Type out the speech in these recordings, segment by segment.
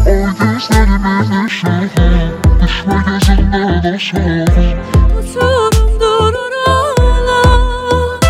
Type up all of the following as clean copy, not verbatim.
gözlerimin ışığı, düşme gözünden aşağı. Uçurum durur ağlar.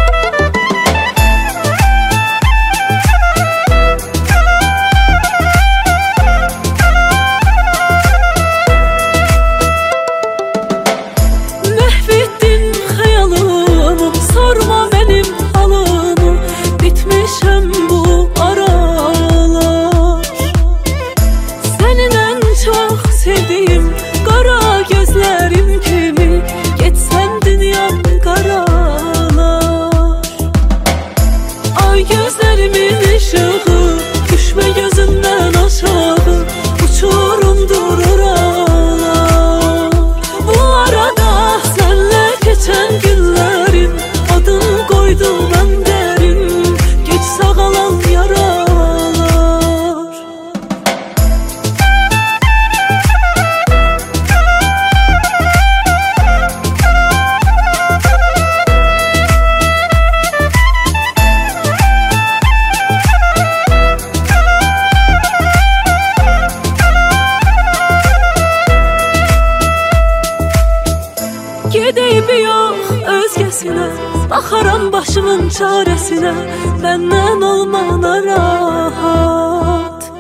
Mahvettin hayalımı, sorma benim halımı. Bitmişim bu aralar. Senin en çok sevdiğim kara gözlerim kimi, geçsen dünyam karalar. Ay gözlerimin ışığı, düşme gözümden aşağı. Uçurum durur ağlar. Bu arada senle geçen günlerim, adını koydum ben derim, geç sağalan yaralar. Gedeyim yok özgesine, bakaram başımın çaresine. Benden olmana rahat.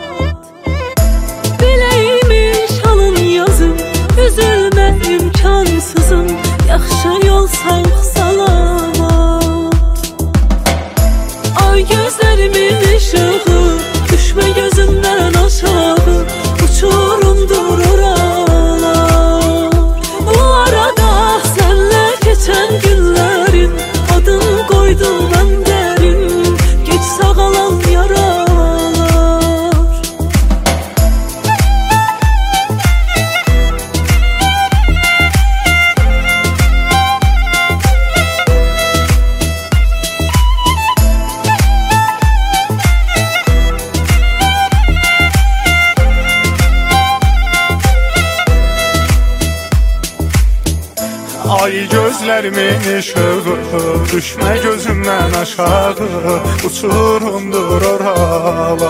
Bileymiş halın yazım, üzülme imkansızım. Yaxşı yol sağ salamat. Ay gözlerimin ışığı, düşme gözümden aşağı. Uçurum durur ağlar. Bu arada senle geçen günlerim, adını koydum ben derim, geç sağalan yaralar. Ay gözlerimin ışığı, düşme gözümden aşağı. Uçurum durur ağlar.